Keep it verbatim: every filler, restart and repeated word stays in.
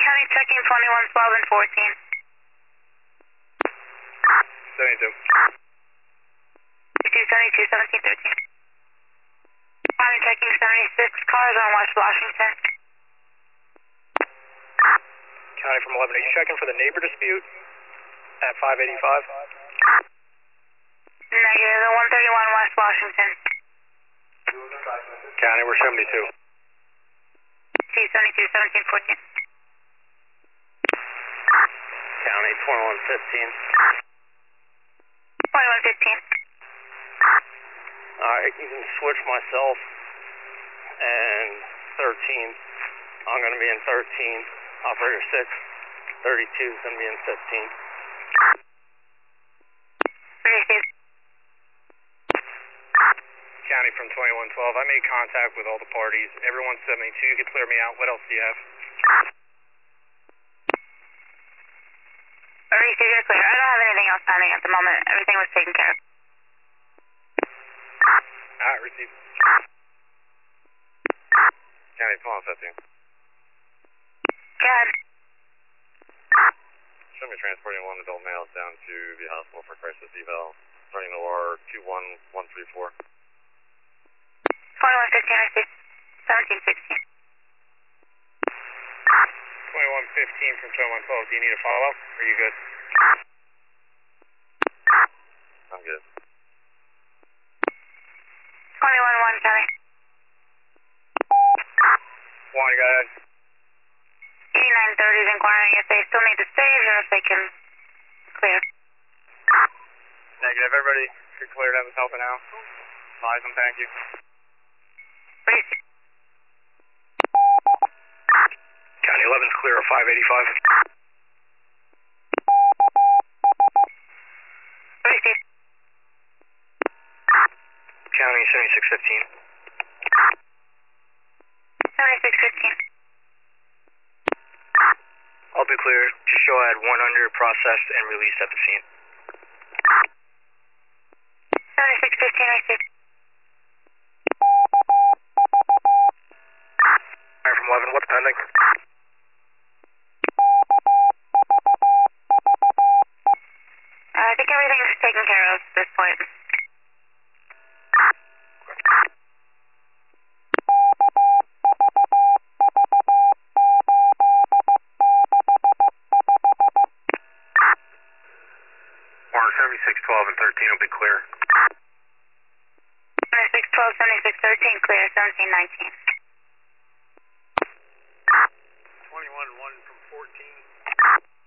County checking twenty-one twelve and fourteen. seventy-two. two seventy-two, seventeen, thirteen. County checking seventy-six cars on West Washington. County from eleven, are you checking for the neighbor dispute at five eighty-five? Negative, the one thirty-one West Washington. County, we're seventy-two. two seventy-two, seventeen, fourteen. County, twenty-one fifteen. twenty-one fifteen. Alright, you can switch myself and thirteen. I'm going to be in thirteen. Operator six. thirty-two is going to be in fifteen. thirty-two. County from twenty-one twelve. I made contact with all the parties. Everyone's seventy-two. You can clear me out. What else do you have? thirty-two, you're clear. I don't have anything else pending at the moment. Everything was taken care of. Alright, received. County, twenty-one fifteen. Go ahead. Show me transporting one adult males down to the hospital for crisis eval. Starting O R two one one three four. twenty-one fifteen, I see. seventeen sixteen. twenty-one fifteen from twenty-one twelve. Do you need a follow-up? Or are you good? I'm good. twenty-one one, County. One, go ahead. eighty-nine thirty is inquiring if they still need the stage or if they can clear. Negative. Everybody you're cleared up is helping out. Advise them, thank you. Please. County eleven's clear of five eighty-five. Receive. County seventy-six fifteen. seventy-six fifteen. I'll be clear. Just show I had one hundred processed and released at the scene. seventy-six fifteen, I see. Alright, from eleven, what's pending? Uh, I think everything's taken care of at this point. seventy-six twelve and thirteen will be clear. seventy-six twelve, seventy-six thirteen, clear. seventeen nineteen. twenty-one one from fourteen.